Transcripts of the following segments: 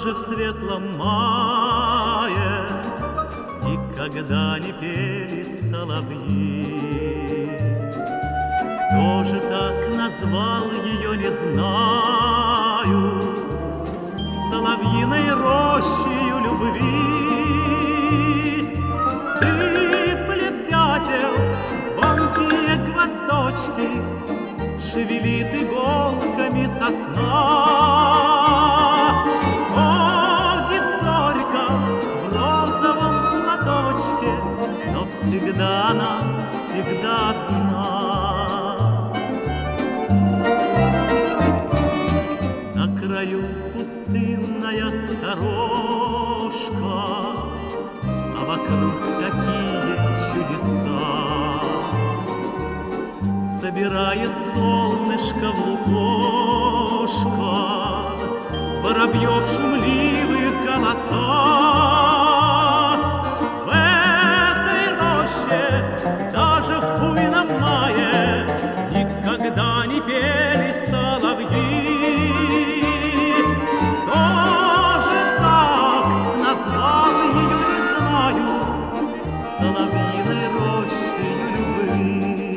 даже в светлом мае никогда не пели соловьи. Кто же так назвал ее, не знаю, соловьиной рощею любви. Сыплет дятел звонкие гвоздочки, шевелит иголками сосна. Ходит зорька в розовом платочке, но всегда она, всегда одна. На краю пустынная сторожка, а вокруг такие чудеса. Собирает солнышко в лукошко воробьев шумливые голоса. В этой роще даже в буйном мае никогда не пели соловьи. Кто же так назвал ее, не знаю, соловьиной рощею любви.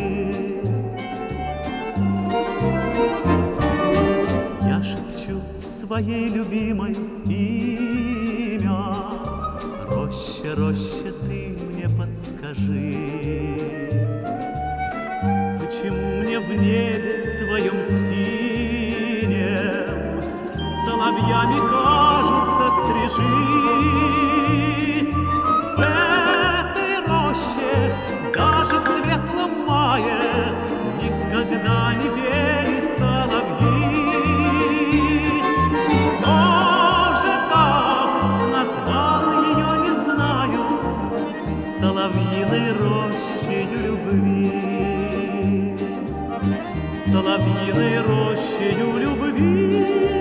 Своей любимой имя. Роща, роща, ты мне подскажи, почему мне в небе твоем синем соловьями кажутся стрижи? В этой роще даже в светлом мае никогда не пели соловьи. Соловьиной рощею любви, соловьиной рощею любви.